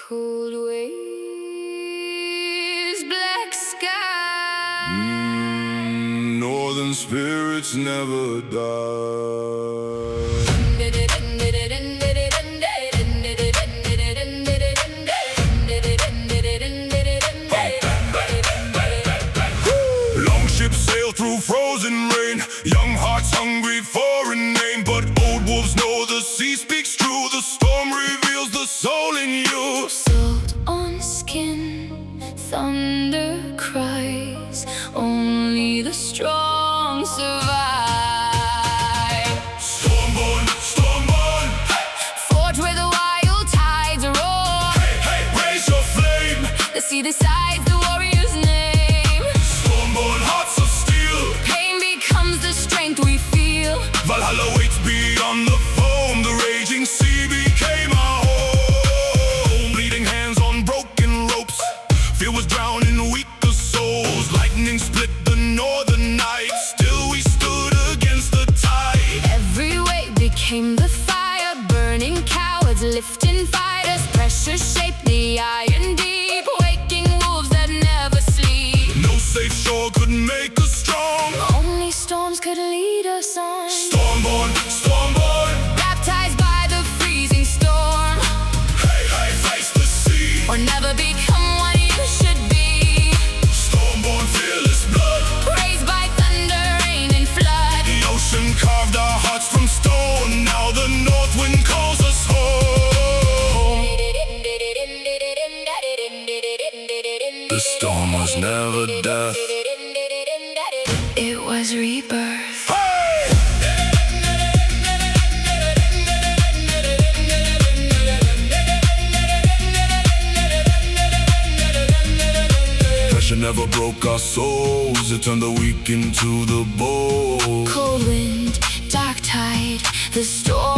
Cold waves, black sky. Northern spirits never die. Long ships sail through frozen rain, young hearts hungry for a name. But old wolves know the sea speaks true, the storm reveals the soul in you. Salt on skin, thunder cries, only the strong survive. Stormborn, stormborn, Forge where the wild tides roar. hey, hey, raise your flame. The sea decides the warrior's name. Stormborn hearts of steel, Pain becomes the strength we feel. Valhalla waits beyond the foam. The raging sea became our home. Bleeding hands on broken ropes, fear was drowning weaker souls. Lightning split the northern night, still we stood against the tide. Every wave became the fire, burning cowards, lifting fighters. Pressure shaped the iron deep, waking wolves that never sleep. No safe shore could make us strong. Only storms could lead us on. Stormborn, stormborn, Baptized by the freezing storm, hey, hey, face the sea. or never become what you should be. Stormborn, fearless blood, Raised by thunder, rain, and flood. the ocean carved our hearts from stone. Now the north wind calls us home. The storm was never death. It was rebirth. Hey! Pressure never broke our souls, it turned the weak into the bold. Cold wind, dark tide, the storm